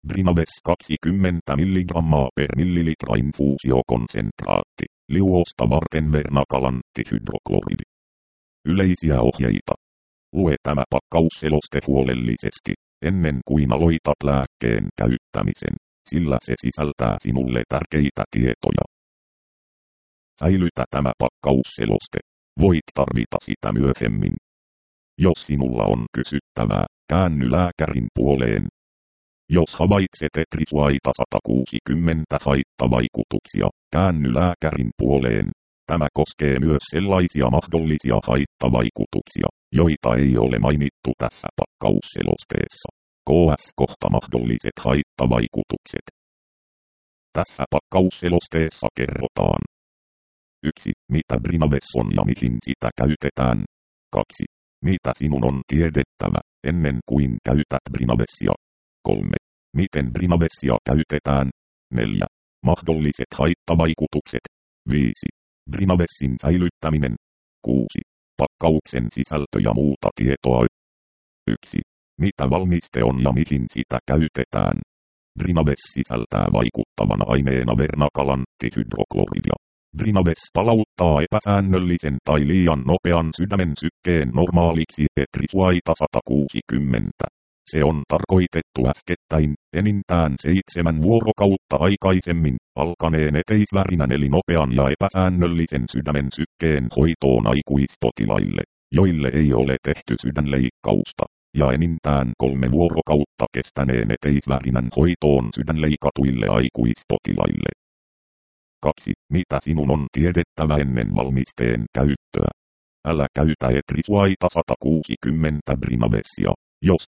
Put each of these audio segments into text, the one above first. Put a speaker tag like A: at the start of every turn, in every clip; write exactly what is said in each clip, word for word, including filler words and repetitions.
A: Brinaves kaksikymmentä milligrammaa per millilitra infuusiokonsentraatti. Liuosta varten vernakalanttihydrokloridi. Yleisiä ohjeita. Lue tämä pakkausseloste huolellisesti, ennen kuin aloitat lääkkeen käyttämisen, sillä se sisältää sinulle tärkeitä tietoja. Säilytä tämä pakkausseloste. Voit tarvita sitä myöhemmin. Jos sinulla on kysyttävää, käänny lääkärin puoleen. Jos havaitset etrisuaita sata kuusikymmentä haittavaikutuksia, käänny lääkärin puoleen. Tämä koskee myös sellaisia mahdollisia haittavaikutuksia, joita ei ole mainittu tässä pakkausselosteessa. K S kohta mahdolliset haittavaikutukset. Tässä pakkausselosteessa kerrotaan. yksi. Mitä Brinaves on ja mihin sitä käytetään. kaksi. Mitä sinun on tiedettävä, ennen kuin käytät Brinavesia. kolme. Miten Brinavesia käytetään. neljä. Mahdolliset haittavaikutukset. viisi. Brinavesin säilyttäminen. kuusi. Pakkauksen sisältö ja muuta tietoa. yksi. Mitä valmiste on ja mihin sitä käytetään. Brinaves sisältää vaikuttavana aineena vernakalanttihydrokloridia. Brinaves palauttaa epäsäännöllisen tai liian nopean sydämen sykkeen normaaliksi etrisuaita sata kuusikymmentä. Se on tarkoitettu äskettäin, enintään seitsemän vuorokautta aikaisemmin, alkaneen eteisvärinän eli nopean ja epäsäännöllisen sydämen sykkeen hoitoon aikuispotilaille, joille ei ole tehty sydänleikkausta, ja enintään kolme vuorokautta kestäneen eteisvärinän hoitoon sydänleikatuille aikuispotilaille. kaksi. Mitä sinun on tiedettävä ennen valmisteen käyttöä? Älä käytä etrisuaita sata kuusikymmentä Brinavesia, jos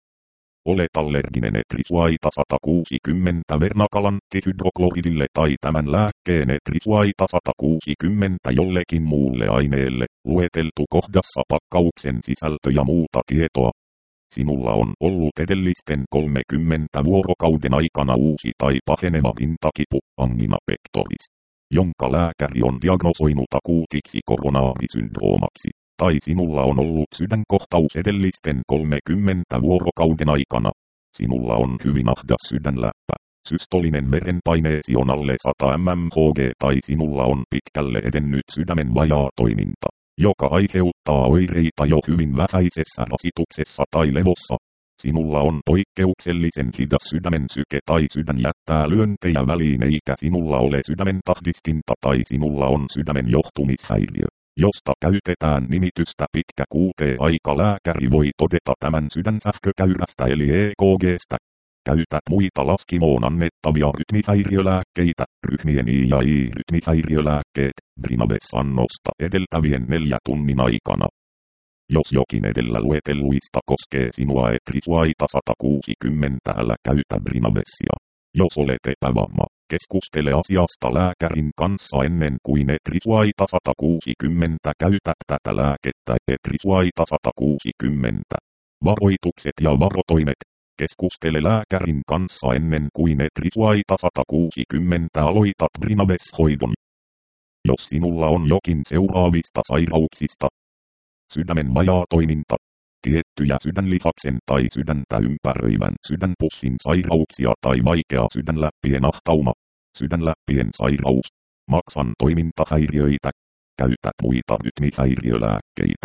A: olet allerginen etrisuaita sata kuusikymmentä vernakalanttihydrokloridille tai tämän lääkkeen etrisuaita sata kuusikymmentä jollekin muulle aineelle, lueteltu kohdassa pakkauksen sisältö ja muuta tietoa. Sinulla on ollut edellisten kolmenkymmenen vuorokauden aikana uusi tai paheneva rintakipu, angina pectoris, jonka lääkäri on diagnosoinut akuutiksi koronarisyndroomaksi, tai sinulla on ollut sydänkohtaus edellisten kolmenkymmenen vuorokauden aikana. Sinulla on hyvin ahdas sydänläppä, systolinen verenpaineesi on alle sata mmHg tai sinulla on pitkälle edennyt sydämen vajaatoiminta, joka aiheuttaa oireita jo hyvin vähäisessä rasituksessa tai levossa. Sinulla on poikkeuksellisen hidas sydämen syke tai sydän jättää lyöntejä väliin eikä sinulla ole sydämen tahdistinta tai sinulla on sydämen johtumishäiriö, josta käytetään nimitystä pitkä Q T-aika. Lääkäri voi todeta tämän sydänsähkökäyrästä eli E K G:stä. Käytät muita laskimoon annettavia rytmihäiriölääkkeitä, ryhmien I ja I-rytmihäiriölääkkeet, Brinaves-annosta edeltävien neljä tunnin aikana. Jos jokin edellä luetelluista koskee sinua etrisuaita sata kuusikymmentä, älä käytä Brinavesia. Jos olet epävarma, keskustele asiasta lääkärin kanssa ennen kuin etrisuaita sata kuusikymmentä käytät tätä lääkettä. Etrisuaita sata kuusikymmentä. Varoitukset ja varotoimet. Keskustele lääkärin kanssa ennen kuin etrisuaita sata kuusikymmentä aloitat Brinaves-hoidon. Jos sinulla on jokin seuraavista sairauksista: sydämen vajaatoiminta, tiettyjä sydänlihaksen tai sydäntä ympäröivän sydänpussin sairauksia tai vaikea sydänläppien ahtauma, sydänläppien sairaus, maksan toimintahäiriöitä, käytät muita rytmihäiriölääkkeitä.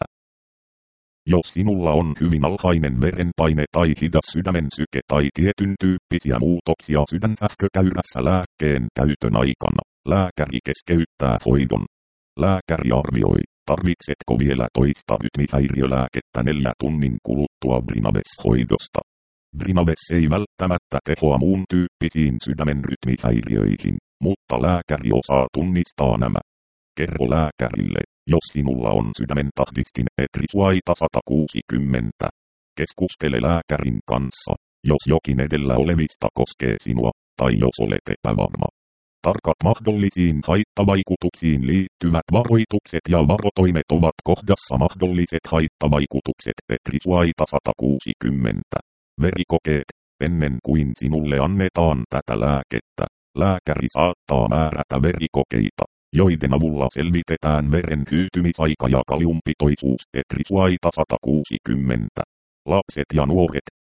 A: Jos sinulla on hyvin alhainen verenpaine tai hidas sydämen syke tai tietyn tyyppisiä muutoksia sydänsähkökäyrässä lääkkeen käytön aikana, lääkäri keskeyttää hoidon. Lääkäri arvioi, tarvitsetko vielä toista rytmihäiriölääkettä neljä tunnin kuluttua Brinaves-hoidosta. Brinaves ei välttämättä tehoa muun tyyppisiin sydämen rytmihäiriöihin, mutta lääkäri osaa tunnistaa nämä. Kerro lääkärille, jos sinulla on sydämen tahdistin etrisuaita sata kuusikymmentä. Keskustele lääkärin kanssa, jos jokin edellä olevista koskee sinua, tai jos olet epävarma. Tarkat mahdollisiin haittavaikutuksiin liittyvät varoitukset ja varotoimet ovat kohdassa mahdolliset haittavaikutukset etrisuaita sata kuusikymmentä. Verikokeet. Ennen kuin sinulle annetaan tätä lääkettä, lääkäri saattaa määrätä verikokeita, joiden avulla selvitetään veren hyytymisaika ja kaliumpitoisuus etrisuaita sata kuusikymmentä. Lapset ja nuoret,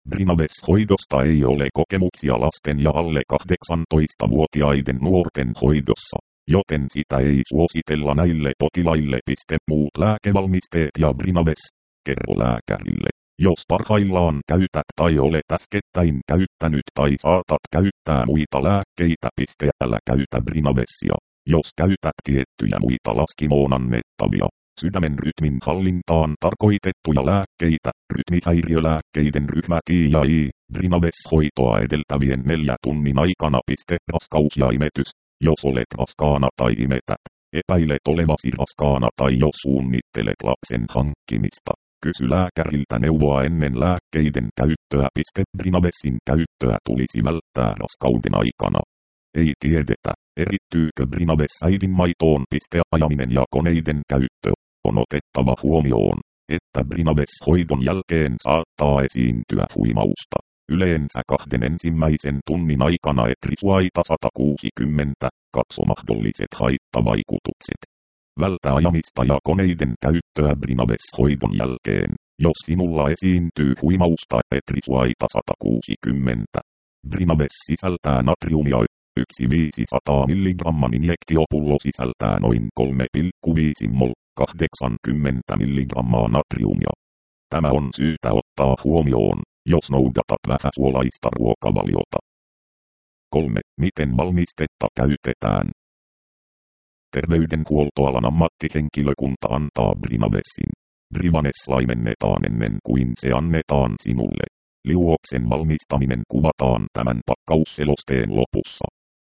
A: Brinaves-hoidosta ei ole kokemuksia lasten ja alle kahdeksantoistavuotiaiden nuorten hoidossa, joten sitä ei suositella näille potilaille. Muut lääkevalmisteet ja Brinaves, kerro lääkärille, jos parhaillaan käytät tai olet äskettäin käyttänyt tai saatat käyttää muita lääkkeitä. Älä käytä Brinavesia, jos käytät tiettyjä muita laskimoon annettavia, sydämen rytmin hallintaan tarkoitettuja lääkkeitä, rytmihäiriölääkkeiden ryhmä T ja I, Brinaves-hoitoa edeltävien neljä tunnin aikana. Raskaus ja imetys, jos olet raskaana tai imetät, epäilet olevasi raskaana tai jos suunnittelet lapsen hankkimista, kysy lääkäriltä neuvoa ennen lääkkeiden käyttöä. Brinavesin käyttöä tulisi välttää raskauden aikana. Ei tiedetä, erittyykö Brinaves äidinmaitoon. Ajaminen ja koneiden käyttö. On otettava huomioon, että Brinaves-hoidon jälkeen saattaa esiintyä huimausta. Yleensä kahden ensimmäisen tunnin aikana. Etrisuaita sata kuusikymmentä, katso mahdolliset haittavaikutukset. Vältä ajamista ja koneiden käyttöä Brinaves-hoidon jälkeen, jos sinulla esiintyy huimausta. Etrisuaita sata kuusikymmentä. Brinaves sisältää natriumia. yksi viisisataa milligramman injektiopullo sisältää noin kolme pilkku viisi mol, kahdeksankymmentä milligrammaa natriumia. Tämä on syytä ottaa huomioon, jos noudatat vähäsuolaista ruokavaliota. kolme. Miten valmistetta käytetään? Terveydenhuoltoalan ammattihenkilökunta antaa Brinavesin. Brinaves laimennetaan ennen kuin se annetaan sinulle. Liuoksen valmistaminen kuvataan tämän pakkausselosteen lopussa.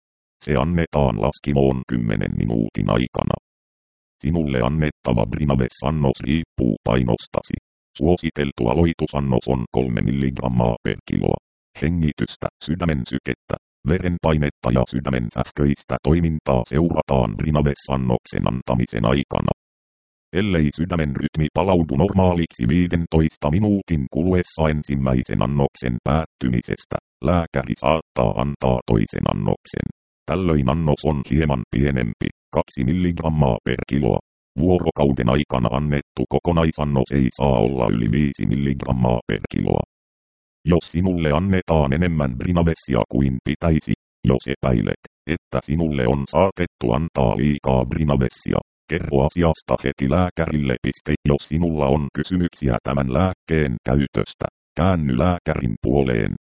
A: Se annetaan laskimoon kymmenen minuutin aikana. Sinulle annettava Brinaves-annos riippuu painostasi. Suositeltu aloitusannos on kolme milligrammaa per kiloa. Hengitystä, sydämen sykettä, verenpainetta ja sydämen sähköistä toimintaa seurataan Brinaves-annoksen antamisen aikana. Ellei sydämen rytmi palaudu normaaliksi viidentoista minuutin kuluessa ensimmäisen annoksen päättymisestä, lääkäri saattaa antaa toisen annoksen. Tällöin annos on hieman pienempi, kaksi milligrammaa per kiloa. Vuorokauden aikana annettu kokonaisannos ei saa olla yli viisi milligrammaa per kiloa. Jos sinulle annetaan enemmän Brinavesia kuin pitäisi, jos epäilet, että sinulle on saatettu antaa liikaa Brinavesia, kerro asiasta heti lääkärille. Jos sinulla on kysymyksiä tämän lääkkeen käytöstä, käänny lääkärin puoleen.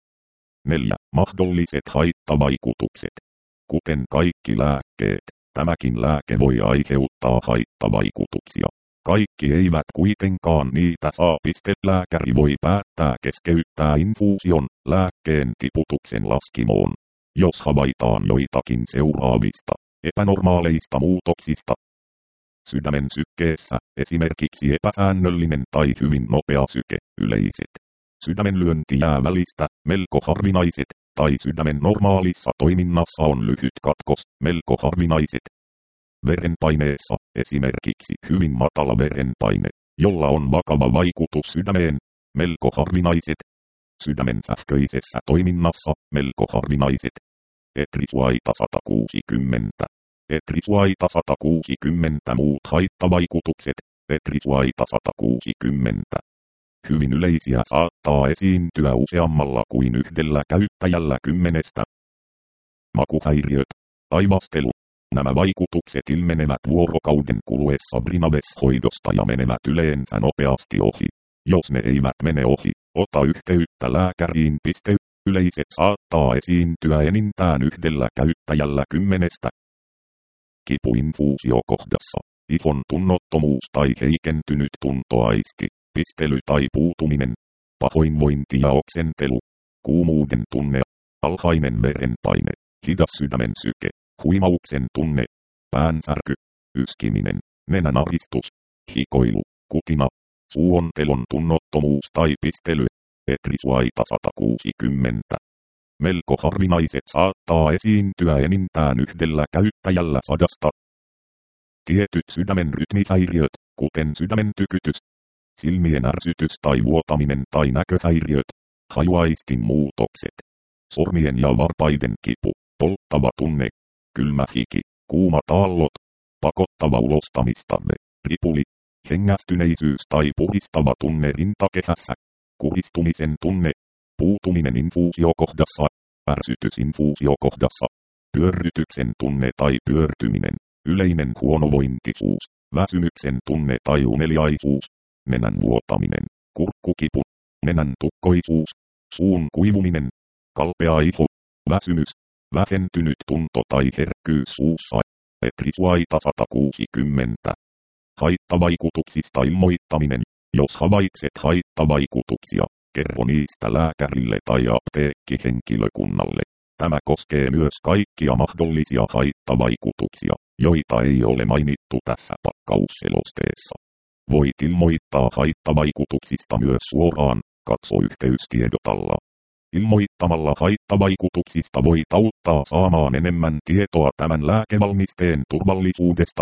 A: neljä. Mahdolliset haittavaikutukset. Kuten kaikki lääkkeet, tämäkin lääke voi aiheuttaa haittavaikutuksia. Kaikki eivät kuitenkaan niitä saa. Lääkäri voi päättää keskeyttää infuusion, lääkkeen tiputuksen laskimoon, jos havaitaan joitakin seuraavista epänormaaleista muutoksista. Sydämen sykkeessä, esimerkiksi epäsäännöllinen tai hyvin nopea syke, yleiset. Sydämenlyönti jää välistä, melko harvinaiset, tai sydämen normaalissa toiminnassa on lyhyt katkos, melko harvinaiset. Verenpaineessa, esimerkiksi hyvin matala verenpaine, jolla on vakava vaikutus sydämeen, melko harvinaiset. Sydämen sähköisessä toiminnassa, melko harvinaiset. Etrisuaita sata kuusikymmentä. Etrisuaita sata kuusikymmentä muut haittavaikutukset. Etrisuaita sata kuusikymmentä. Hyvin yleisiä saattaa esiintyä useammalla kuin yhdellä käyttäjällä kymmenestä. Makuhäiriöt. Aivastelu. Nämä vaikutukset ilmenevät vuorokauden kuluessa Brinaves-hoidosta ja menevät yleensä nopeasti ohi. Jos ne eivät mene ohi, ota yhteyttä lääkäriin. Yleiset saattaa esiintyä enintään yhdellä käyttäjällä kymmenestä. Kipuinfuusiokohdassa. Ihon tunnottomuus tai heikentynyt tuntoaisti. Pistely tai puutuminen, pahoinvointi ja oksentelu, kuumuuden tunne, alhainen verenpaine, hidas sydämen syke, huimauksen tunne, päänsärky, yskiminen, nenänaristus, hikoilu, kutina, suontelon tunnottomuus tai pistely. Etrisuaita sata kuusikymmentä. Melko harvinaiset saattaa esiintyä enintään yhdellä käyttäjällä sadasta. Tietyt sydämen rytmihäiriöt, kuten sydämen tykytys, silmien ärsytys tai vuotaminen tai näköhäiriöt, hajuaistin muutokset, sormien ja varpaiden kipu, polttava tunne, kylmä hiki, kuumat aallot, pakottava ulostamistarve, ripuli, hengästyneisyys tai puhistava tunne rintakehässä, kuristumisen tunne, Puutuminen infuusiokohdassa. Ärsytys infuusiokohdassa. Pyörrytyksen tunne tai pyörtyminen. Yleinen huonovointisuus. Väsymyksen tunne tai uneliaisuus. Nenän vuotaminen. Kurkkukipu. Nenän tukkoisuus. Suun kuivuminen. Kalpea iho. Väsymys. Vähentynyt tunto tai herkkyys suussa. Etrisuaita sata kuusikymmentä. Haittavaikutuksista ilmoittaminen. Jos havaitset haittavaikutuksia, kerro niistä lääkärille tai apteekkihenkilökunnalle. Tämä koskee myös kaikkia mahdollisia haittavaikutuksia, joita ei ole mainittu tässä pakkausselosteessa. Voit ilmoittaa haittavaikutuksista myös suoraan, katso yhteystiedotalla. Ilmoittamalla haittavaikutuksista voit auttaa saamaan enemmän tietoa tämän lääkevalmisteen turvallisuudesta.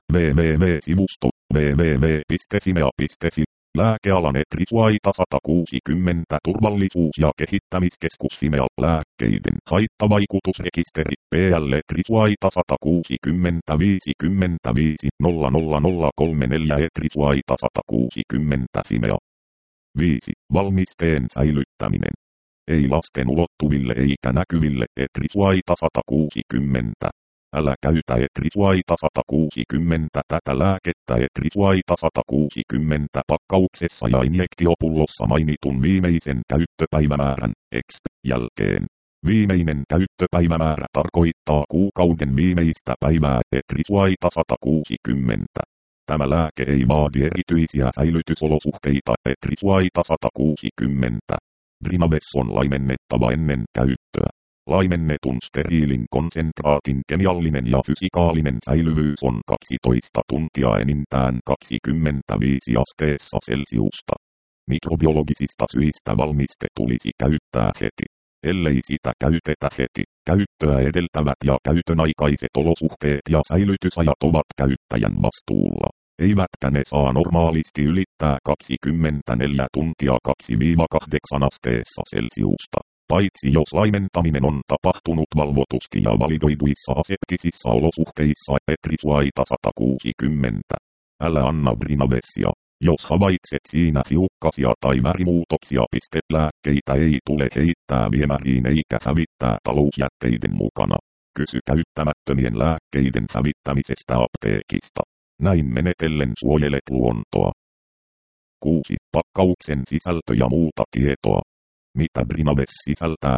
A: www-sivusto www piste fimea piste fi Lääkealan Etrisuaita sata kuusikymmentä Turvallisuus- ja kehittämiskeskus Fimea Lääkkeiden haittavaikutusrekisteri P L Etrisuaita sata kuusikymmentä viisikymmentäviisi nolla nolla nolla kolmekymmentäneljä Etrisuaita sata kuusikymmentä Fimea. viisi. Valmisteen säilyttäminen. Ei lasten ulottuville eikä näkyville Etrisuaita sata kuusikymmentä. Älä käytä Etrisuaita sata kuusikymmentä tätä lääkettä Etrisuaita sata kuusikymmentä pakkauksessa ja injektiopullossa mainitun viimeisen käyttöpäivämäärän X jälkeen. Viimeinen käyttöpäivämäärä tarkoittaa kuukauden viimeistä päivää Etrisuaita sata kuusikymmentä. Tämä lääke ei vaadi erityisiä säilytysolosuhteita Etrisuaita sata kuusikymmentä. Drinaves on laimennettava ennen käyttöä. Laimennetun steriilin konsentraatin kemiallinen ja fysikaalinen säilyvyys on kaksitoista tuntia enintään kaksikymmentäviisi asteessa Celsiusta. Mikrobiologisista syistä valmiste tulisi käyttää heti. Ellei sitä käytetä heti, käyttöä edeltävät ja käytön aikaiset olosuhteet ja säilytysajat ovat käyttäjän vastuulla. Eivätkä ne saa normaalisti ylittää kaksikymmentäneljä tuntia kaksi kahdeksan asteessa Celsiusta. Paitsi jos laimentaminen on tapahtunut valvotusti ja validoiduissa aseptisissa olosuhteissa Etrisuaita sata kuusikymmentä. Älä anna Drinavesia, jos havaitset siinä hiukkasia tai värimuutoksia. Lääkkeitä ei tule heittää viemäriin eikä hävittää talousjätteiden mukana. Kysy käyttämättömien lääkkeiden hävittämisestä apteekista. Näin menetellen suojelet luontoa. kuusi. Pakkauksen sisältö ja muuta tietoa. Mitä Drinaves sisältää?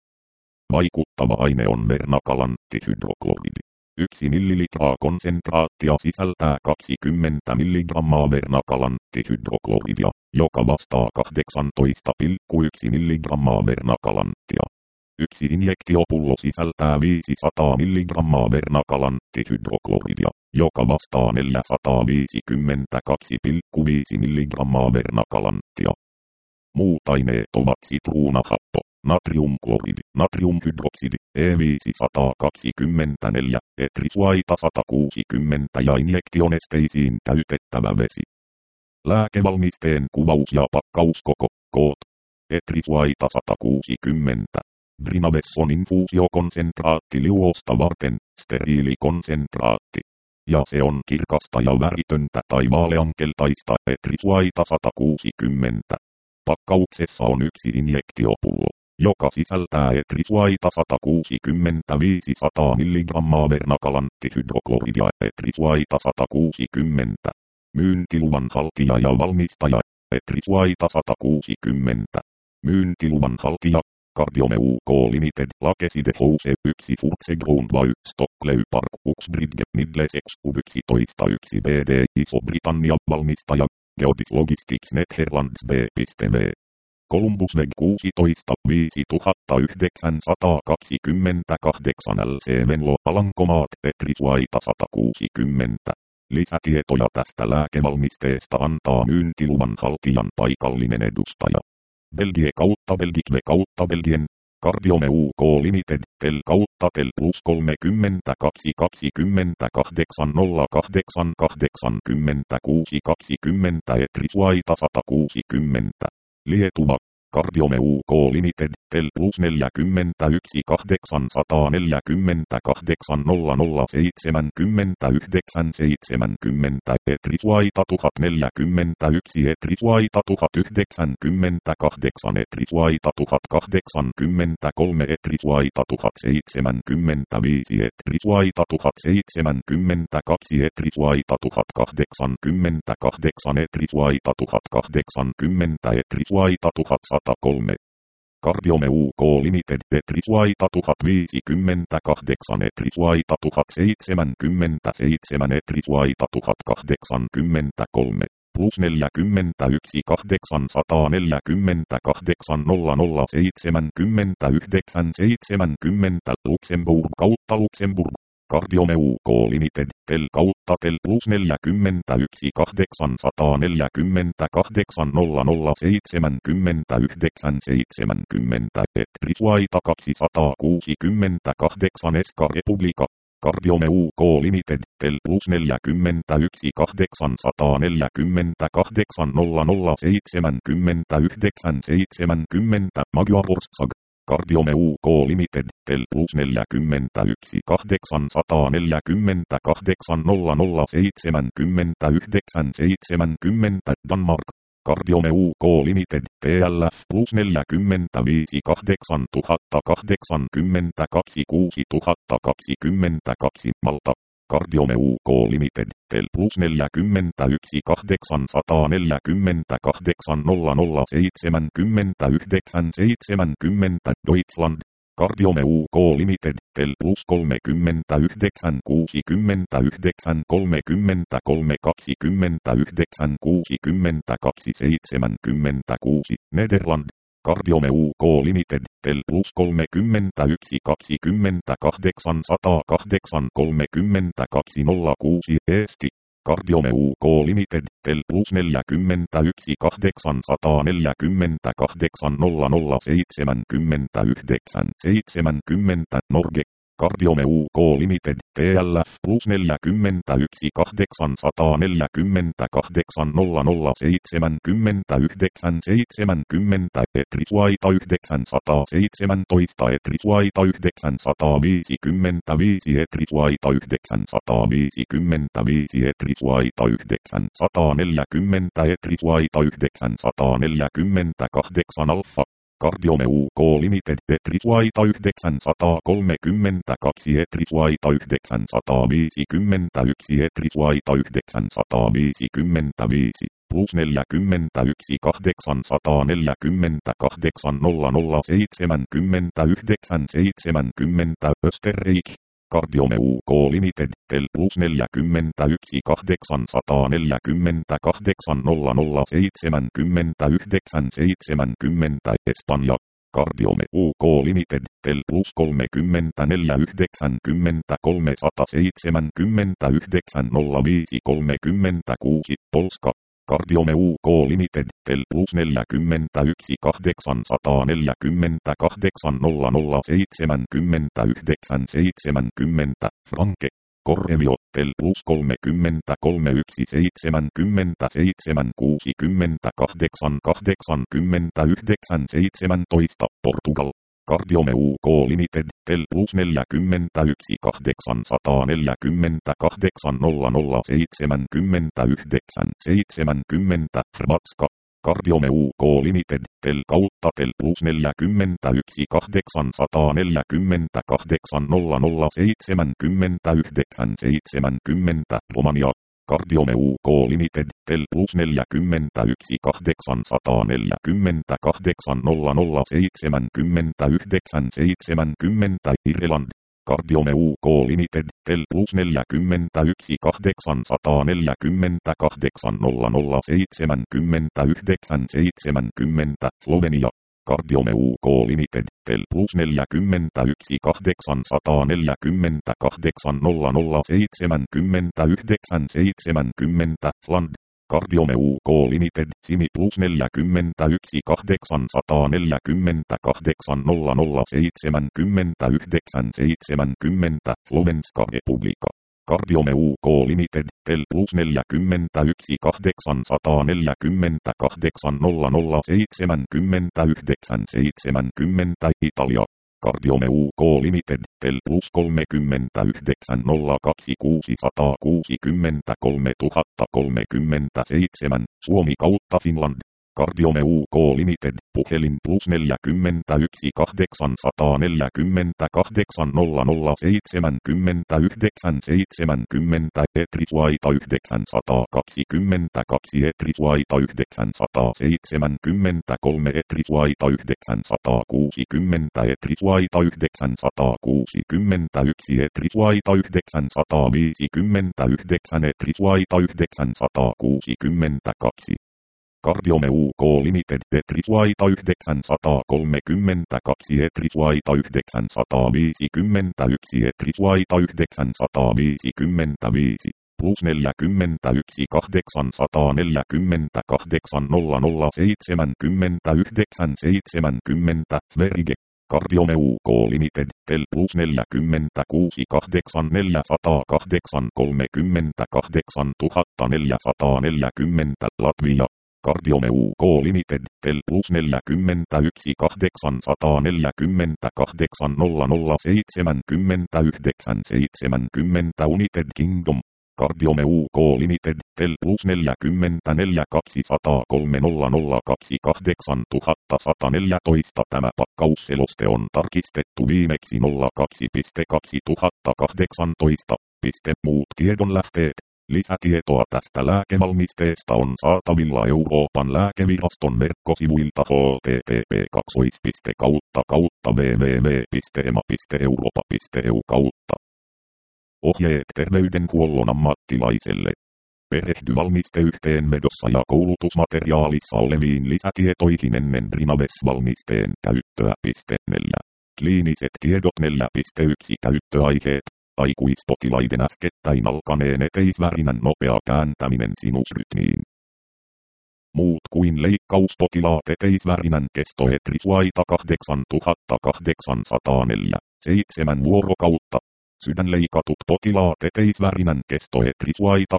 A: Vaikuttava aine on vernakalanttihydrokloridi. yksi millilitraa konsentraattia sisältää kaksikymmentä milligrammaa vernakalanttihydroklooridia, joka vastaa kahdeksantoista pilkku yksi milligrammaa vernakalanttia. Yksi injektiopullo sisältää viisisataa milligrammaa vernakalantihydroklooridia, joka vastaa neljäsataaviisikymmentäkaksi pilkku viisi milligrammaa vernakalanttia. Muut aineet ovat sitruunahappo, natriumkloridi, natriumhydroksidi, E viisisataakaksikymmentäneljä, Etrisuaita sata kuusikymmentä ja injektionesteisiin käytettävä vesi. Lääkevalmisteen kuvaus ja pakkauskoko, koot. Etrisuaita sata kuusikymmentä. Drinaves on infuusiokonsentraatti liuosta varten, steriilikonsentraatti. Ja se on kirkasta ja väritöntä tai vaaleankeltaista Etrisuaita sata kuusikymmentä. Pakkauksessa on yksi injektiopullo, joka sisältää Etrisuaita sata kuusikymmentä viisisataa milligrammaa vernakalanttihydrokloridia Etrisuaita sata kuusikymmentä. Myyntiluvan haltija ja valmistaja Etrisuaita sata kuusikymmentä. Myyntiluvan haltija Cardiome U K Limited Lakeside House yksi Furtsegrund vai Stockley Park Uxbridge Middlesex U yksitoista yksi B D Iso-Britannia valmistaja Geodis Logistics Netherlands B V. Columbus Weg kuusitoista viisituhattayhdeksänsataakaksikymmentäkahdeksan L C Venlo Alankomaat Etrisuaita sata kuusikymmentä. Lisätietoja tästä lääkevalmisteesta antaa myyntiluvan haltijan paikallinen edustaja. Belgie kautta Belgique kautta Belgien. Cardiome U K Limited, tel kautta tel plus kolmekymmentäkaksi kaksikymmentäkahdeksan nolla kahdeksan kahdeksankymmentäkuusi kaksikymmentä Etrisuaita sata kuusikymmentä. Lietuva. Cardiome U K Limited, Tel plus neljäkymmentäyksi kahdeksansataaneljäkymmentäkahdeksan nolla nolla seitsemänkymmentäyhdeksän seitsemänkymmentä Etrisvaita tuhat neljäkymmentäyksi Etrisvaita tuhat yhdeksänkymmentäkahdeksan Etrisvaita tuhat kahdeksankymmentäkolme Etrisvaita tuhat seitsemänkymmentäviisi Etrisvaita tuhat seitsemänkymmentäkaksi Etrisvaita tuhat kahdeksankymmentäkahdeksan Etrisvaita tuhat kahdeksankymmentä Etrisvaita tuhat sata kolme Cardiome U K Limited Etrisvaita tuhat viisikymmentäkahdeksan Etrisvaita tuhat seitsemänkymmentäseitsemän Etrisvaita tuhat kahdeksankymmentäkolme plus neljäkymmentäyksi kahdeksansataaneljäkymmentäkahdeksan nolla nolla seitsemänkymmentäyhdeksän seitsemänkymmentä Luxemburg kautta Luxemburg Cardiome U K Limited Tel kautta Tel plus neljäkymmentäyksi kahdeksansataaneljäkymmentäkahdeksan nolla nolla seitsemänkymmentäyhdeksän seitsemänkymmentä Etrisvaita kaksisataakuusikymmentäkahdeksan Eska Republika Cardiome U K Limited Tel plus neljäkymmentäyksi kahdeksansataaneljäkymmentäkahdeksan nolla nolla seitsemänkymmentäyhdeksän seitsemänkymmentä Magyarország Cardiome U K Limited Tel plus neljäkymmentäyksi kahdeksansataaneljäkymmentäkahdeksan nolla nolla seitsemänkymmentäyhdeksän seitsemänkymmentä Danmark Cardiome U K Limited T L F plus neljäkymmentäviisi kahdeksantuhatta kahdeksankymmentäkaksi kuusituhatta kaksikymmentäkaksi Malta Cardiome U K Limited Tel plus neljäkymmentäyksi kahdeksansataaneljäkymmentäkahdeksan nolla nolla seitsemänkymmentäyhdeksän seitsemänkymmentä Deutschland Cardiome U K Limited Tel plus kolmekymmentäyhdeksän kuusikymmentäyhdeksän kolmekymmentäkolme kaksikymmentäyhdeksän kuusikymmentäkaksi seitsemänkymmentäkuusi Nederland Cardiome U K Limited Tel plus kolmekymmentäyksi kaksikymmentäkahdeksan sata kahdeksan kolmekymmentäkaksi nolla kuusi Eesti Cardiome U K Limited Tel plus neljäkymmentäyksi kahdeksansataaneljäkymmentäkahdeksan nolla nolla seitsemänkymmentäyhdeksän seitsemänkymmentä Norge Cardiome U K Limited T L F plus neljäkymmentäyksi kahdeksansataaneljäkymmentäkahdeksan nolla nolla seitsemänkymmentäyhdeksän seitsemänkymmentä Etrisvaita yhdeksänsataaseitsemäntoista Etrisvaita yhdeksänsataaviisikymmentäviisi Etrisvaita yhdeksänsataaviisikymmentäviisi Etrisvaita yhdeksänsataaneljäkymmentä Etrisvaita yhdeksänsataaneljäkymmentäkahdeksan Alfa Cardiome U K Limited Etrisvaita yhdeksänsataakolmekymmentäkaksi Etrisvaita yhdeksänsataaviisikymmentäyksi Etrisvaita yhdeksänsataaviisikymmentäviisi plus neljäkymmentäyksi kahdeksansataaneljäkymmentäkahdeksan nolla nolla seitsemänkymmentäyhdeksän seitsemänkymmentä Österreich Cardiome U K Limited Tel plus neljäkymmentäyksi kahdeksansataaneljäkymmentäkahdeksan nolla nolla seitsemänkymmentäyhdeksän seitsemänkymmentä Espanja Cardiome U K Limited Tel plus kolmekymmentäneljä yhdeksänkymmentäkolme sata seitsemänkymmentäyhdeksän nolla viisi kolmekymmentäkuusi Polska Cardiome U K Limited Tel plus neljäkymmentäyksi kahdeksansataaneljäkymmentäkahdeksan nolla nolla seitsemänkymmentäyhdeksän seitsemänkymmentä Franke Correvio Tel plus kolmekymmentäkolme yksi seitsemänkymmentäseitsemän kuusikymmentäkahdeksan kahdeksankymmentäyhdeksän seitsemäntoista Portugal Cardiome U K Limited Tel plus neljäkymmentäyksi kahdeksansataaneljäkymmentäkahdeksan nolla nolla seitsemänkymmentäyhdeksän seitsemänkymmentä Hrvatska Cardiome U K Limited Tel kautta Tel plus neljäkymmentäyksi kahdeksansataaneljäkymmentäkahdeksan nolla nolla seitsemänkymmentäyhdeksän seitsemänkymmentä Romania Cardiome U K Limited Tel plus neljäkymmentäyksi kahdeksansataaneljäkymmentäkahdeksan nolla nolla seitsemänkymmentäyhdeksän seitsemänkymmentä Irland Cardiome U K Limited Tel plus neljäkymmentäyksi kahdeksansataaneljäkymmentäkahdeksan nolla nolla seitsemänkymmentäyhdeksän seitsemänkymmentä Slovenia Cardiome U K Limited Tel plus neljäkymmentäyksi kahdeksansataaneljäkymmentäkahdeksan nolla nolla seitsemänkymmentäyhdeksän seitsemänkymmentä Sland Cardiome U K Limited Simi plus neljäkymmentäyksi kahdeksansataaneljäkymmentäkahdeksan nolla nolla seitsemänkymmentäyhdeksän seitsemänkymmentä Slovenska Republika Cardiome U K Limited, Tel plus neljäkymmentäyksi kahdeksansataaneljäkymmentäkahdeksan nolla nolla seitsemänkymmentäyhdeksän seitsemänkymmentä Italia. Cardiome U K Limited, Tel plus kolmekymmentäyhdeksän nolla kaksi kuusisataakuusikymmentäkolme tuhatta kolmekymmentäseitsemän, Suomi kautta Finland. Cardiome U K Limited, puhelin plus neljäkymmentäyksi kahdeksansataaneljäkymmentäkahdeksan nolla nolla seitsemänkymmentäyhdeksän seitsemänkymmentä Etrisvaita yhdeksänsataakaksikymmentäkaksi Etrisvaita yhdeksänsataaseitsemänkymmentäkolme Etrisvaita yhdeksänsataakuusikymmentä Etrisvaita yhdeksänsataakuusikymmentäyksi Etrisvaita yhdeksänsataaviisikymmentäyhdeksän Etrisvaita yhdeksänsataakuusikymmentäkaksi. Cardiome U K Limited, Etrisvaita yhdeksänsataakolmekymmentäkaksi Etrisvaita yhdeksänsataaviisikymmentäyksi Etrisvaita yhdeksänsataaviisikymmentäviisi, plus neljäkymmentäyksi kahdeksansataaneljäkymmentäkahdeksan nolla nolla seitsemänkymmentäyhdeksän seitsemänkymmentä Sverige. Cardiome U K Limited, Tel plus neljäkymmentäkuusi kahdeksantuhattaneljäsataakahdeksan kolmekymmentäkahdeksan tuhatta neljäsataaneljäkymmentä Latvia. Cardiome U K Limited, Tel plus neljäkymmentäyksi kahdeksansataaneljäkymmentäkahdeksan nolla nolla seitsemänkymmentäyhdeksän seitsemänkymmentä United Kingdom. Cardiome U K Limited, Tel plus neljäkymmentäneljä kaksisataakolme nolla nolla kaksikymmentäkahdeksan tuhatta sata neljätoista. Tämä pakkausseloste on tarkistettu viimeksi nolla kaksi kaksituhattakahdeksantoista. Muut tiedonlähteet. Lisätietoa tästä lääkevalmisteesta on saatavilla Euroopan lääkeviraston verkkosivuilta h t t p kautta kautta w w w piste e m a piste europa piste e u kautta. Ohjeet terveydenhuollon ammattilaiselle. Perehdy valmisteyhteenvedossa ja koulutusmateriaalissa oleviin lisätietoihin ennen Brinaves-valmisteen käyttöä. neljä. Kliiniset tiedot. neljä piste yksi Käyttöaiheet. Aikuispotilaiden äskettäin alkaneen eteisvärinän nopea kääntäminen sinusrytmiin. Muut kuin leikkauspotilaat eteisvärinän kesto Etrisvaita kahdeksantuhattakahdeksansataaneljä, seitsemän vuorokautta. Sydänleikatut potilaat eteisvärinän kesto Etrisvaita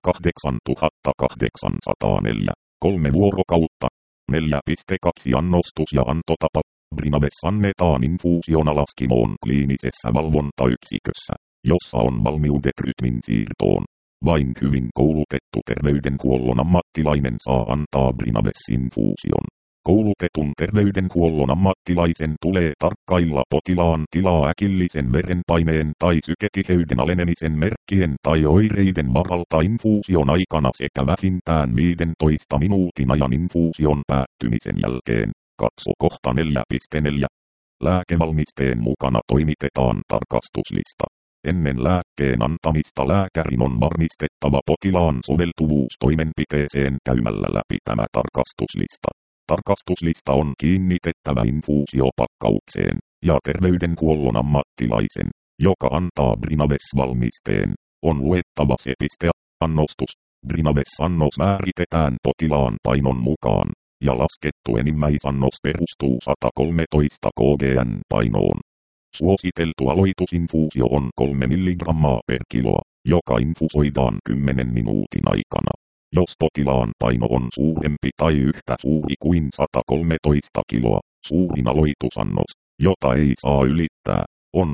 A: kahdeksantuhattakahdeksansataaneljä, kolme vuorokautta. neljä piste kaksi Annostus ja antotapa. Brinaves annetaan infuusionalaskimoon kliinisessä valvontayksikössä, jossa on valmiudet rytmin siirtoon. Vain hyvin koulutettu terveydenhuollon ammattilainen saa antaa Brinaves-infuusion. Koulutetun terveydenhuollon ammattilaisen tulee tarkkailla potilaan tilaa äkillisen verenpaineen tai syketiheyden alenemisen merkkien tai oireiden varalta infuusion aikana sekä vähintään viidentoista minuutin ajan infuusion päättymisen jälkeen. Katso kohta neljä piste neljä. Lääkevalmisteen mukana toimitetaan tarkastuslista. Ennen lääkkeen antamista lääkärin on varmistettava potilaan soveltuvuus toimenpiteeseen käymällä läpi tämä tarkastuslista. Tarkastuslista on kiinnitettävä infuusiopakkaukseen ja terveydenhuollon ammattilaisen, joka antaa Brinaves-valmisteen, on luettava se piste annostus. Brinaves-annos määritetään potilaan painon mukaan ja laskettu enimmäisannos perustuu sata kolmetoista kilogrammaa painoon. Suositeltu aloitusinfuusio on kolme milligrammaa per kilo, joka infusoidaan kymmenen minuutin aikana. Jos potilaan paino on suurempi tai yhtä suuri kuin sata kolmetoista kiloa, suurin aloitusannos, jota ei saa ylittää, on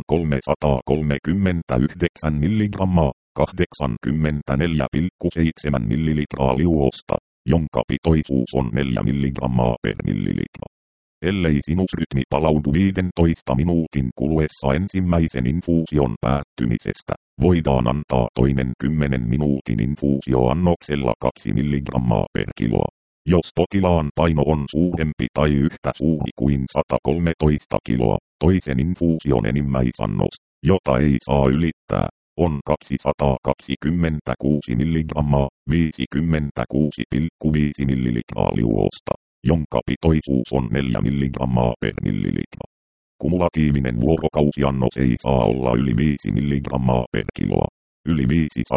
A: kolmesataakolmekymmentäyhdeksän milligrammaa, kahdeksankymmentäneljä pilkku seitsemän millilitraa liuosta, jonka pitoisuus on neljä milligrammaa per millilitra. Ellei sinusrytmi palaudu viidentoista minuutin kuluessa ensimmäisen infuusion päättymisestä, voidaan antaa toinen kymmenen minuutin infuusioannoksella kaksi milligrammaa per kiloa. Jos potilaan paino on suurempi tai yhtä suuri kuin sata kolmetoista kiloa, toisen infuusion enimmäisannos, jota ei saa ylittää, on kaksisataakaksikymmentäkuusi milligrammaa, viisikymmentäkuusi pilkku viisi millilitraa liuosta, jonka pitoisuus on neljä milligrammaa per millilitra. Kumulatiivinen vuorokausiannos ei saa olla yli viisi milligrammaa per kiloa. Yli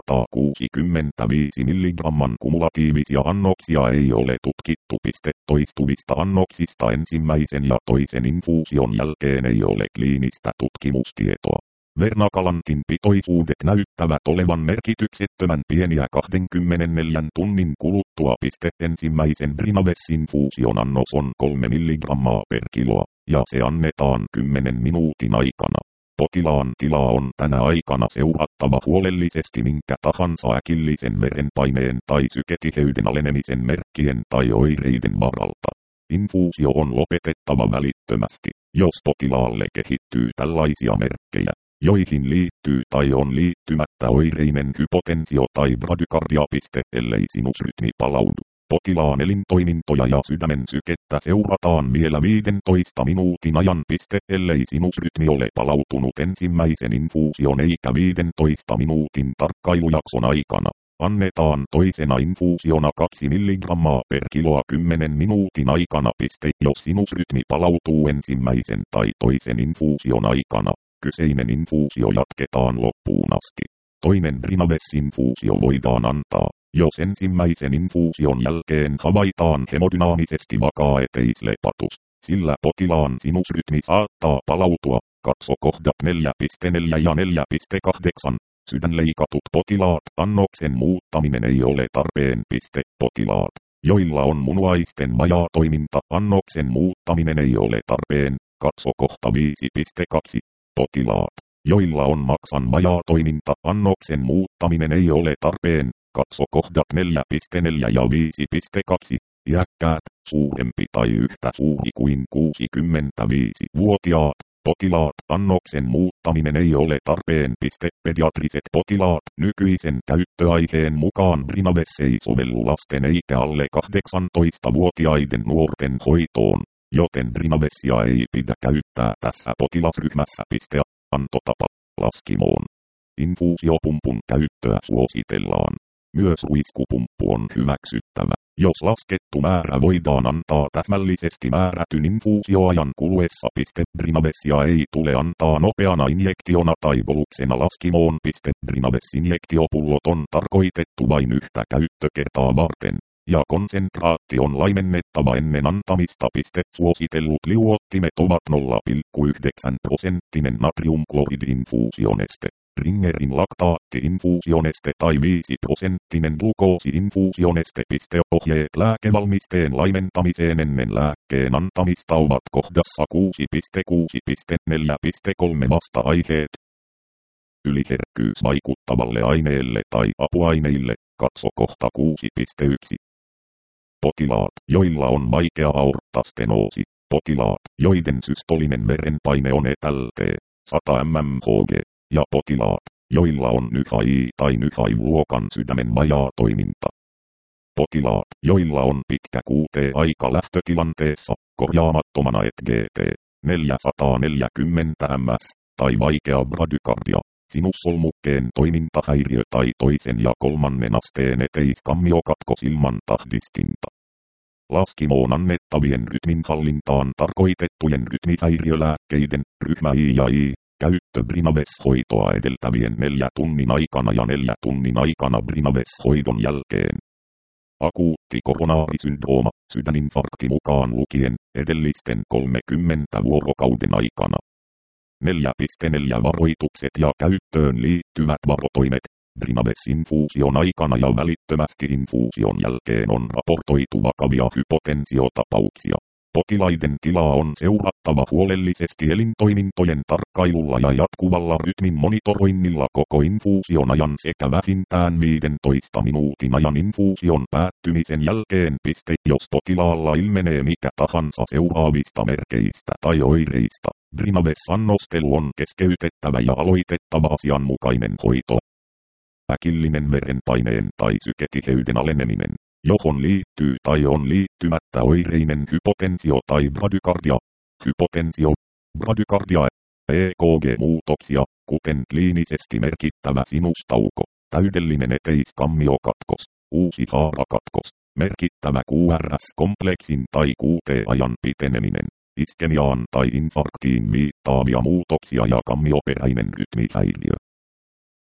A: viisisataakuusikymmentäviisi milligramman kumulatiivisia annoksia ei ole tutkittu. Toistuvista annoksista ensimmäisen ja toisen infuusion jälkeen ei ole kliinistä tutkimustietoa. Vernakalantin pitoisuudet näyttävät olevan merkityksettömän pieniä kaksikymmentäneljä tunnin kuluttua. Ensimmäisen Brinavessin-fuusion annos on kolme milligrammaa per kiloa, ja se annetaan kymmenen minuutin aikana. Potilaan tilaa on tänä aikana seurattava huolellisesti minkä tahansa äkillisen verenpaineen tai syketiheyden alenemisen merkkien tai oireiden varalta. Infuusio on lopetettava välittömästi, jos potilaalle kehittyy tällaisia merkkejä, joihin liittyy tai on liittymättä oireinen hypotensio tai bradykardia. Ellei sinusrytmi palaudu, potilaan elintoimintoja ja sydämen sykettä seurataan vielä viidentoista minuutin ajan. Ellei sinusrytmi ole palautunut ensimmäisen infuusion eikä viidentoista minuutin tarkkailujakson aikana, annetaan toisena infuusiona kaksi milligrammaa per kiloa kymmenen minuutin aikana. Jos sinusrytmi palautuu ensimmäisen tai toisen infuusion aikana, kyseinen infuusio jatketaan loppuun asti. Toinen Brinavess-infuusio voidaan antaa, jos ensimmäisen infuusion jälkeen havaitaan hemodynaamisesti vakaa eteislepatus, sillä potilaan sinusrytmi saattaa palautua. Katso kohdat neljä piste neljä ja neljä piste kahdeksan. Sydänleikatut potilaat, annoksen muuttaminen ei ole tarpeen. Potilaat, joilla on munuaisten vajaatoiminta, annoksen muuttaminen ei ole tarpeen. Katso kohta viisi piste kaksi. Potilaat, joilla on maksan vajaatoiminta, annoksen muuttaminen ei ole tarpeen. Katso kohdat neljä piste neljä ja viisi piste kaksi. Iäkkäät, suurempi tai yhtä suuri kuin kuusikymmentäviisi-vuotiaat potilaat, annoksen muuttaminen ei ole tarpeen. Pediatriset potilaat, nykyisen käyttöaiheen mukaan Brinavess ei sovellu lasten eikä alle kahdeksantoistavuotiaiden nuorten hoitoon, joten Brinavessia ei pidä käyttää tässä potilasryhmässä. Antotapa, laskimoon. Infuusiopumpun käyttöä suositellaan. Myös ruiskupumppu on hyväksyttävä, jos laskettu määrä voidaan antaa täsmällisesti määrätyn infuusioajan kuluessa. Brinavessia ei tule antaa nopeana injektiona tai boluksena laskimoon. Brinavess-injektiopullot on tarkoitettu vain yhtä käyttökertaa varten, ja konsentraatti on laimennettava ennen antamista. Suositellut liuottimet ovat nolla pilkku yhdeksän prosenttinen natriumkloridi-infuusioneste, Ringerin laktaatti-infuusioneste tai viisi prosenttinen glukoosi-infuusioneste. Ohjeet lääkevalmisteen laimentamiseen ennen lääkkeen antamista ovat kohdassa kuusi piste kuusi piste neljä piste kolme vasta-aiheet. Yliherkkyys vaikuttavalle aineelle tai apuaineille, katso kohta kuusi piste yksi. Potilaat, joilla on vaikea aorttastenoosi, potilaat, joiden systolinen verenpaine on etälte sata mmHg, ja potilaat, joilla on N Y H I tai N Y H I-luokan sydämen vajaatoiminta. Potilaat, joilla on pitkä Q T-aika lähtötilanteessa, korjaamattomana et G T neljäsataaneljäkymmentä ms, tai vaikea bradykardia, sinussolmukkeen toimintahäiriö tai toisen ja kolmannen asteen eteiskammiokatkos ilman tahdistinta. Laskimoon annettavien rytminhallintaan tarkoitettujen rytmihäiriölääkkeiden, ryhmä I ja I, käyttö Brinavess-hoitoa edeltävien neljä tunnin aikana ja neljä tunnin aikana Brinavess-hoidon jälkeen. Akuutti koronaarisyndrooma, sydäninfarkti mukaan lukien, edellisten kolmekymmentä vuorokauden aikana. neljä piste neljä varoitukset ja käyttöön liittyvät varotoimet. Brinavess-infuusion aikana ja välittömästi infuusion jälkeen on raportoitu vakavia hypotensiotapauksia. Potilaiden tilaa on seurattava huolellisesti elintoimintojen tarkkailulla ja jatkuvalla rytmin monitoroinnilla koko infuusion ajan sekä vähintään viidentoista minuutin ajan infuusion päättymisen jälkeen. Jos potilaalla ilmenee mikä tahansa seuraavista merkeistä tai oireista, Brinavess-annostelu on keskeytettävä ja aloitettava asianmukainen hoito. Äkillinen verenpaineen tai syketiheyden aleneminen, johon liittyy tai on liittymättä oireinen hypotensio tai bradykardia. Hypotensio, bradykardia, E K G-muutoksia, kuten kliinisesti merkittävä sinustauko, täydellinen eteiskammiokatkos, uusi haarakatkos, merkittävä Q R S-kompleksin tai Q T-ajan piteneminen, iskemiaan tai infarktiin viittaavia muutoksia ja kammioperäinen rytmihäiriö.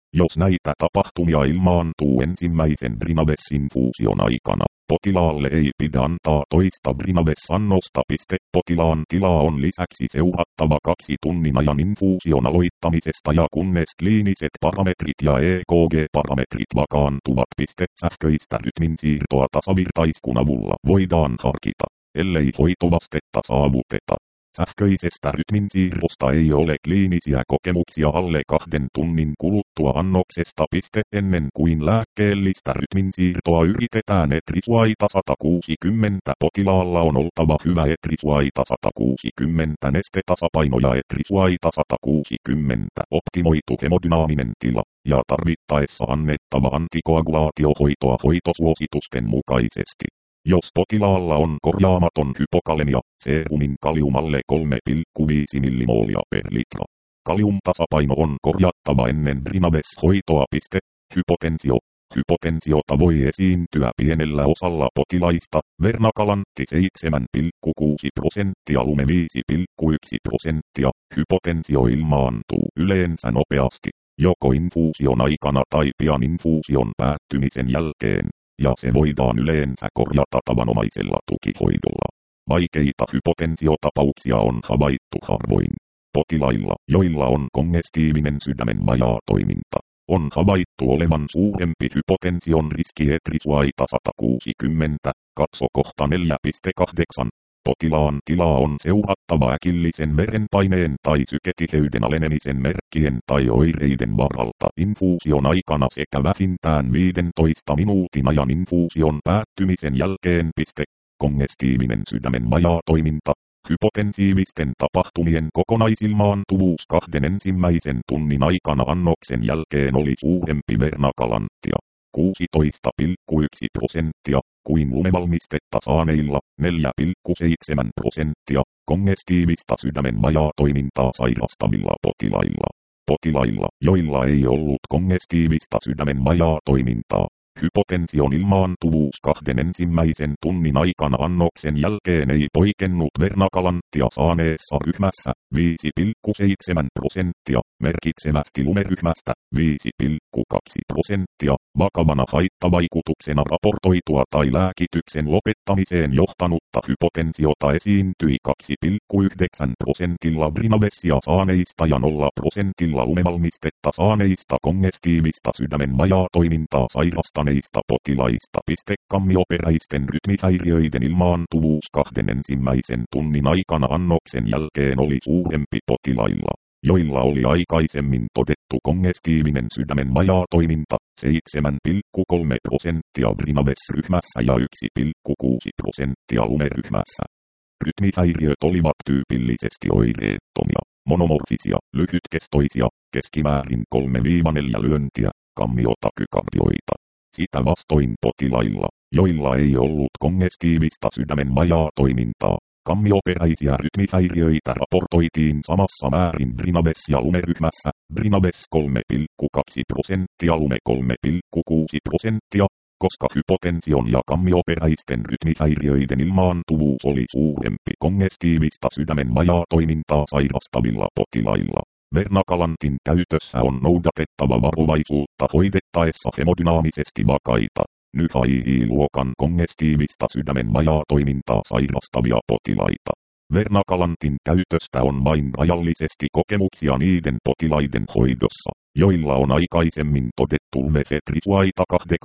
A: Jos näitä tapahtumia ilmaantuu ensimmäisen Brinavess-infuusion aikana, potilaalle ei pidä antaa toista Brinavess-annosta. Potilaan tilaa on lisäksi seurattava kaksi tunnin ajan infuusion aloittamisesta ja kunnes kliiniset parametrit ja E K G-parametrit vakaantuvat. Sähköistä rytminsiirtoa tasavirtaiskun avulla voidaan harkita, ellei hoitovastetta saavuteta. Sähköisestä rytminsiirrosta ei ole kliinisiä kokemuksia alle kahden tunnin kuluttua annoksesta. Ennen kuin lääkkeellistä rytminsiirtoa yritetään etrisuaita sata kuusikymmentä potilaalla on oltava hyvä etrisuaita sata kuusikymmentä nestetasapaino ja etrisuaita sata kuusikymmentä optimoitu hemodynaaminen tila ja tarvittaessa annettava antikoagulaatiohoitoa hoitosuositusten mukaisesti. Jos potilaalla on korjaamaton hypokalemia, serumin kaliumalle kolme pilkku viisi millimoolia per litra. Kaliumtasapaino on korjattava ennen Brinavess-hoitoa. Hypotensio. Hypotensiota voi esiintyä pienellä osalla potilaista, Vernakalantti seitsemän pilkku kuusi prosenttia, lume viisi pilkku yksi prosenttia. Hypotensio ilmaantuu yleensä nopeasti, joko infuusion aikana tai pian infuusion päättymisen jälkeen, ja se voidaan yleensä korjata tavanomaisella tukihoidolla. Vaikeita hypotensiotapauksia on havaittu harvoin. Potilailla, joilla on kongestiivinen sydämen vajaatoiminta, on havaittu olevan suurempi hypotension riski etrisuaita sata kuusikymmentä, katso kohta neljä piste kahdeksan. Potilaan tilaa on seurattava äkillisen verenpaineen tai syketiheyden alenemisen merkkien tai oireiden varalta infuusion aikana sekä vähintään viidentoista minuutin ajan infuusion päättymisen jälkeen. Kongestiivinen sydämen vajaatoiminta. Hypotensiivisten tapahtumien kokonaisilmaantuvuus kahden ensimmäisen tunnin aikana annoksen jälkeen oli suurempi Vernakalanttia, kuusitoista pilkku yksi prosenttia, kuin lumevalmistetta saaneilla, neljä pilkku seitsemän prosenttia, kongestiivista sydämen vajaatoimintaa sairastavilla potilailla. Potilailla, joilla ei ollut kongestiivista sydämen vajaatoimintaa, hypotension ilmaantuvuus kahden ensimmäisen tunnin aikana annoksen jälkeen ei poikennut Vernakalanttia saaneessa ryhmässä, viisi pilkku seitsemän prosenttia, merkitsevästi lumeryhmästä, viisi pilkku kaksi prosenttia, vakavana haittavaikutuksena raportoitua tai lääkityksen lopettamiseen johtanutta hypotensiota esiintyi kaksi pilkku yhdeksän prosentilla Brinavessia saaneista ja nolla prosentilla lumevalmistetta saaneista kongestiivista sydämen vajaatoimintaa sairastaneista potilaista. Kammioperäisten rytmihäiriöiden ilmaantuvuus kahden ensimmäisen tunnin aikana annoksen jälkeen oli suurempi potilailla, joilla oli aikaisemmin todettu kongestiivinen sydämen vajaatoiminta, seitsemän pilkku kolme prosenttia Brinavess-ryhmässä ja yksi pilkku kuusi prosenttia lumeryhmässä. Rytmihäiriöt olivat tyypillisesti oireettomia, monomorfisia, lyhytkestoisia, keskimäärin kolme neljä lyöntiä, kammiottakykardioita. Sitä vastoin potilailla, joilla ei ollut kongestiivista sydämen vajaatoimintaa, kammioperäisiä rytmihäiriöitä raportoitiin samassa määrin Brinavess- ja lumeryhmässä, Brinavess kolme pilkku kaksi prosenttia, lume kolme pilkku kuusi prosenttia, koska hypotension ja kammioperäisten rytmihäiriöiden ilmaantuvuus oli suurempi kongestiivista sydämen vajaatoimintaa sairastavilla potilailla. Vernakalantin käytössä on noudatettava varovaisuutta hoidettaessa hemodynaamisesti vakaita, N Y H I-luokan kongestiivista sydämen vajaatoimintaa sairastavia potilaita. Vernakalantin käytöstä on vain rajallisesti kokemuksia niiden potilaiden hoidossa, joilla on aikaisemmin todettu Etrisuaita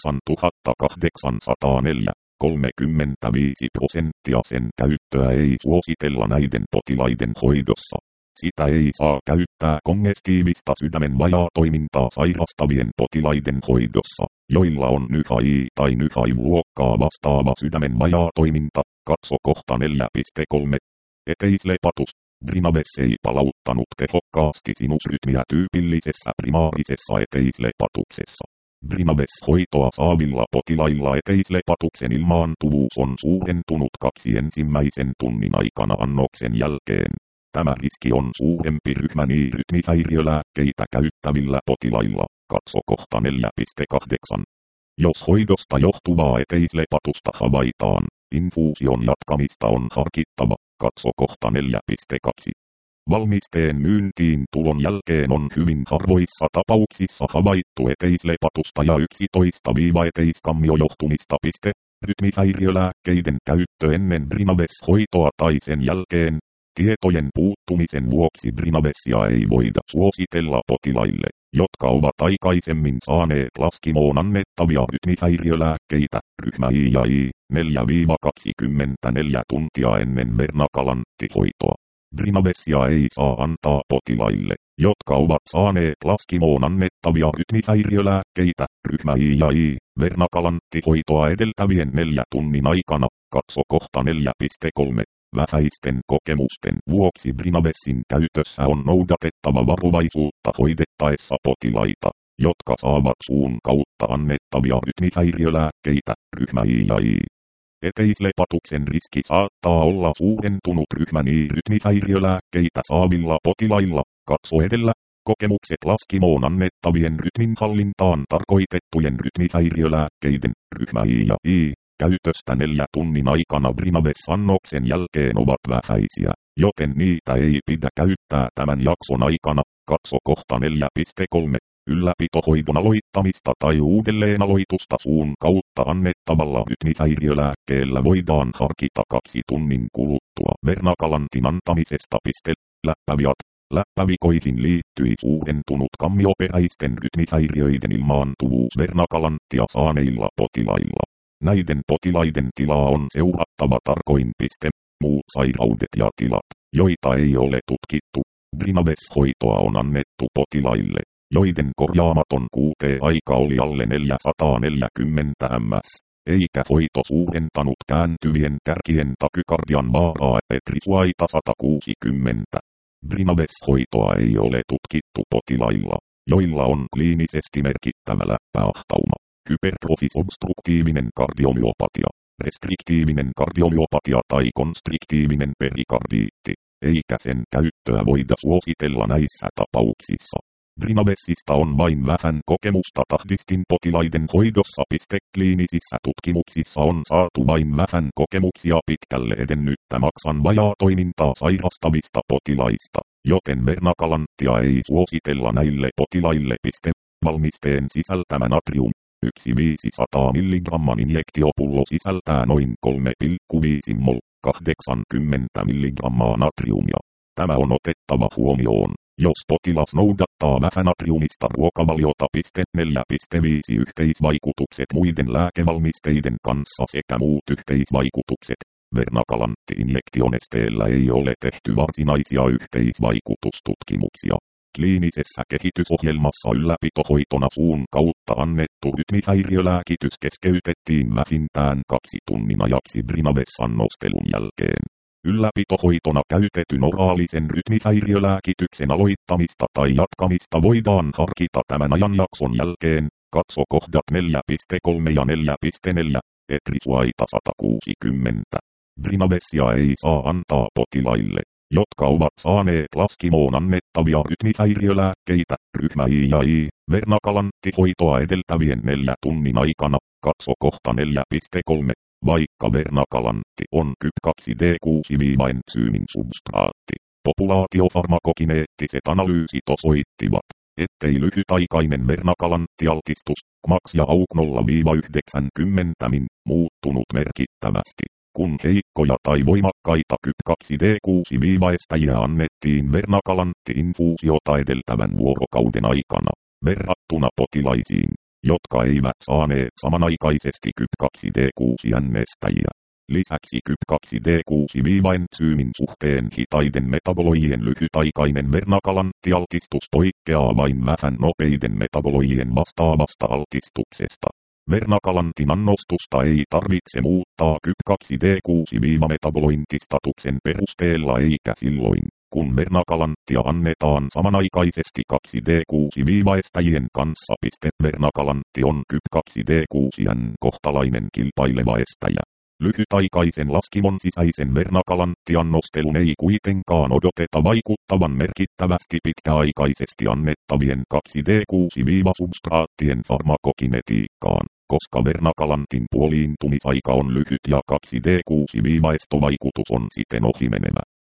A: kahdeksantuhattakahdeksansataaneljä, kolmekymmentäviisi prosenttia sen käyttöä ei suositella näiden potilaiden hoidossa. Sitä ei saa käyttää kongestiivista sydämen vajaatoimintaa sairastavien potilaiden hoidossa, joilla on N Y H I tai N Y H I-luokkaa vastaava sydämen vajaatoiminta, katso kohta neljä piste kolme. Eteislepatus. Brinavess ei palauttanut tehokkaasti sinusrytmiä tyypillisessä primaarisessa eteislepatuksessa. Brinavess-hoitoa saavilla potilailla eteislepatuksen ilmaantuvuus on suurentunut kaksi ensimmäisen tunnin aikana annoksen jälkeen. Tämä riski on suurempi ryhmäni rytmihäiriölääkkeitä käyttävillä potilailla, katso kohta neljä piste kahdeksan. Jos hoidosta johtuvaa eteislepatusta havaitaan, infuusion jatkamista on harkittava, katso kohta neljä piste kaksi. Valmisteen myyntiin tulon jälkeen on hyvin harvoissa tapauksissa havaittu eteislepatusta ja yksitoista-eteiskammiojohtumista. Rytmihäiriölääkkeiden käyttö ennen Brinaves-hoitoa tai sen jälkeen. Tietojen puuttumisen vuoksi Brinavesia ei voida suositella potilaille, jotka ovat aikaisemmin saaneet laskimoon annettavia rytmihäiriölääkkeitä, ryhmä I ja I, neljä kaksikymmentäneljä tuntia ennen vernakalanttihoitoa. Brinavesia ei saa antaa potilaille, jotka ovat saaneet laskimoon annettavia rytmihäiriölääkkeitä, ryhmä I ja I, vernakalanttihoitoa edeltävien neljä tunnin aikana, katso kohta neljä piste kolme. Vähäisten kokemusten vuoksi Brinavesin käytössä on noudatettava varovaisuutta hoidettaessa potilaita, jotka saavat suun kautta annettavia rytmihäiriölääkkeitä, ryhmä I ja I. Eteislepatuksen riski saattaa olla suurentunut ryhmän I-rytmihäiriölääkkeitä saavilla potilailla, katso edellä. Kokemukset laskimoon annettavien rytminhallintaan tarkoitettujen rytmihäiriölääkkeiden, ryhmä I ja I, käytöstä neljä tunnin aikana Brinaves-annoksen jälkeen ovat vähäisiä, joten niitä ei pidä käyttää tämän jakson aikana, katso kohta neljä piste kolme. Ylläpitohoidon aloittamista tai uudelleenaloitusta suun kautta annettavalla rytmihäiriölääkkeellä voidaan harkita kaksi tunnin kuluttua vernakalantin antamisesta. Läppäviat. Läppävikoihin liittyi suurentunut kammioperäisten rytmihäiriöiden ilmaantuvuus vernakalanttia saaneilla potilailla. Näiden potilaiden tilaa on seurattava tarkoin. Muut sairaudet ja tilat, joita ei ole tutkittu. Brinaves-hoitoa on annettu potilaille, joiden korjaamaton Q T-aika oli alle neljäsataaneljäkymmentä ms, eikä hoito suurentanut kääntyvien kärkien takykardian vaaraa etrisuaita sata kuusikymmentä. Brinaves-hoitoa ei ole tutkittu potilailla, joilla on kliinisesti merkittävä läppäahtauma, hypertrofis-obstruktiivinen kardiomyopatia, restriktiivinen kardiomyopatia tai konstriktiivinen perikardiitti, eikä sen käyttöä voida suositella näissä tapauksissa. Brinavesista on vain vähän kokemusta tahdistin potilaiden hoidossa. Kliinisissä tutkimuksissa on saatu vain vähän kokemuksia pitkälle edennyttä maksan vajaa toimintaa sairastavista potilaista, joten vernakalanttia ei suositella näille potilaille. Valmisteen sisältämä natrium yksi viisisataa milligramman injektiopullo sisältää noin kolme pilkku viisi mol, kahdeksankymmentä milligrammaa natriumia. Tämä on otettava huomioon, jos potilas noudattaa vähänatriumista ruokavaliota. neljä pilkku viisi Yhteisvaikutukset muiden lääkevalmisteiden kanssa sekä muut yhteisvaikutukset. Vernakalantti-injektionesteellä ei ole tehty varsinaisia yhteisvaikutustutkimuksia. Kliinisessä kehitysohjelmassa ylläpitohoitona suun kautta annettu rytmihäiriölääkitys keskeytettiin vähintään kaksi tunnin ajaksi Brinaves-annostelun jälkeen. Ylläpitohoitona käytetyn oraalisen rytmihäiriölääkityksen aloittamista tai jatkamista voidaan harkita tämän ajanjakson jälkeen, katso kohdat neljä pilkku kolme ja neljä pilkku neljä, etrisuaita sata kuusikymmentä. Brinavesia ei saa antaa potilaille, jotka ovat saaneet laskimoon annettavia rytmihäiriölääkkeitä, ryhmä I ja I, vernakalanttihoitoa edeltävien neljä tunnin aikana, katso kohta neljä pilkku kolme. Vaikka vernakalantti on K Y P kaksi D kuusi ensyymin substraatti, populaatiofarmakokineettiset analyysit osoittivat, ettei lyhytaikainen vernakalanttialtistus, K M A X ja A U K nolla yhdeksänkymmentä min, muuttunut merkittävästi, kun heikkoja tai voimakkaita K Y P kaksi D kuusi estäjiä annettiin vernakalanttiinfuusiota edeltävän vuorokauden aikana, verrattuna potilaisiin, jotka eivät saaneet samanaikaisesti K Y P kaksi D kuusi ännestäjiä. Lisäksi K Y P kaksi D kuusi ensyymin suhteen hitaiden metaboloijien lyhytaikainen vernakalanttialtistus poikkeaa vain vähän nopeiden metaboloijien vastaavasta altistuksesta. Vernakalantin annostusta ei tarvitse muuttaa K Y P kaksi D kuusi metabolointistatuksen perusteella eikä silloin, kun vernakalanttia annetaan samanaikaisesti kaksi D kuusi estäjien kanssa. Vernakalantti on K Y P kaksi D kuusi kohtalainen kilpaileva estäjä. Lyhytaikaisen laskimon sisäisen vernakalanttiannostelun ei kuitenkaan odoteta vaikuttavan merkittävästi pitkäaikaisesti annettavien kaksi D kuusi substraattien farmakokinetiikkaan, koska vernakalantin puoliintumisaika on lyhyt ja kaksi D kuusi estovaikutus on siten ohimenevä.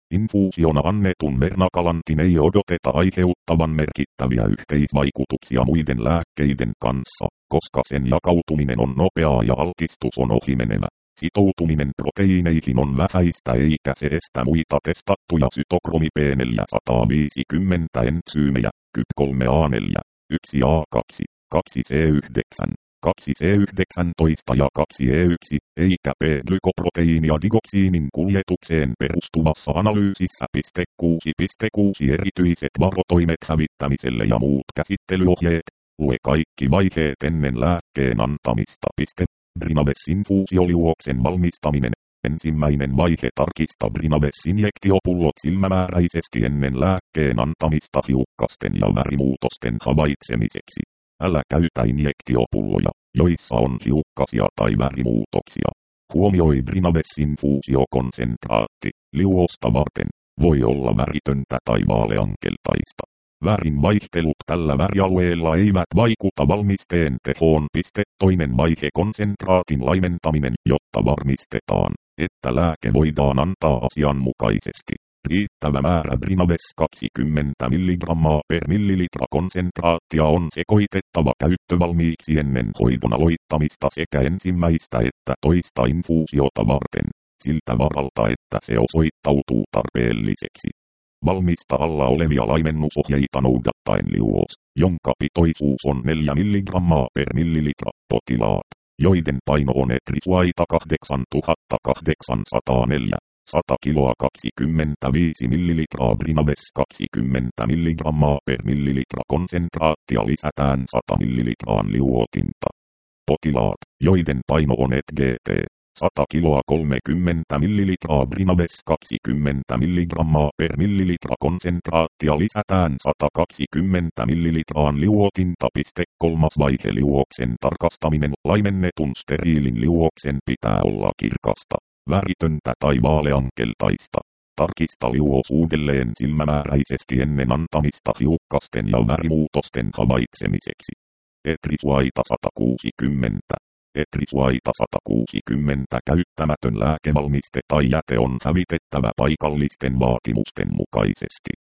A: Infuusiona annetun vernakalantin ei odoteta aiheuttavan merkittäviä yhteisvaikutuksia muiden lääkkeiden kanssa, koska sen jakautuminen on nopeaa ja altistus on ohimenevä. Sitoutuminen proteiineihin on vähäistä eikä se estä muita testattuja sytokromi P neljäsataaviisikymmentä entsyymejä, K Y P kolme A neljä, yksi A kaksi, kaksi C yhdeksän, kaksi C yhdeksäntoista ja kaksi E yksi, eikä P-glykoproteiinia digoksiinin kuljetukseen perustuvassa analyysissä kuusi piste kuusi erityiset varotoimet hävittämiselle ja muut käsittelyohjeet. Lue kaikki vaiheet ennen lääkkeen antamista. Brinavess-infuusioliuoksen valmistaminen. Ensimmäinen vaihe: tarkista Brinavess-injektiopullot silmämääräisesti ennen lääkkeen antamista hiukkasten ja värimuutosten havaitsemiseksi. Älä käytä injektiopulloja, joissa on hiukkasia tai värimuutoksia. Huomioi Brinavess-infuusiokonsentraatti. Liuosta varten voi olla väritöntä tai vaaleankeltaista. Värin vaihtelut tällä värialueella eivät vaikuta valmisteen tehoon. Toinen vaihe: konsentraatin laimentaminen, jotta varmistetaan, että lääke voidaan antaa asianmukaisesti. Riittävä määrä Brinavess kaksikymmentä milligrammaa per millilitra konsentraattia on sekoitettava käyttövalmiiksi ennen hoidon aloittamista sekä ensimmäistä että toista infuusiota varten, siltä varalta että se osoittautuu tarpeelliseksi. Valmista alla olevia laimennusohjeita noudattaen liuos, jonka pitoisuus on neljä milligrammaa per millilitra. Potilaat, joiden paino on etrisuaita kahdeksantuhattakahdeksansataaneljä, sata kiloa kaksikymmentäviisi millilitraa Brinavess kaksikymmentä milligrammaa per millilitra konsentraattia lisätään sata millilitraan liuotinta. Potilaat, joiden paino on et gt, sata kiloa kolmekymmentä millilitraa Brinavess kaksikymmentä milligrammaa per millilitra konsentraattia lisätään sata kaksikymmentä millilitraan liuotinta. Kolmas vaihe: liuoksen tarkastaminen. Laimennetun steriilin liuoksen pitää olla kirkasta, väritöntä tai vaaleankeltaista. Tarkista liuos uudelleen silmämääräisesti ennen antamista hiukkasten ja värimuutosten havaitsemiseksi. Etrisuaita sata kuusikymmentä. Etrisuaita sata kuusikymmentä käyttämätön lääkevalmiste tai jäte on hävitettävä paikallisten vaatimusten mukaisesti.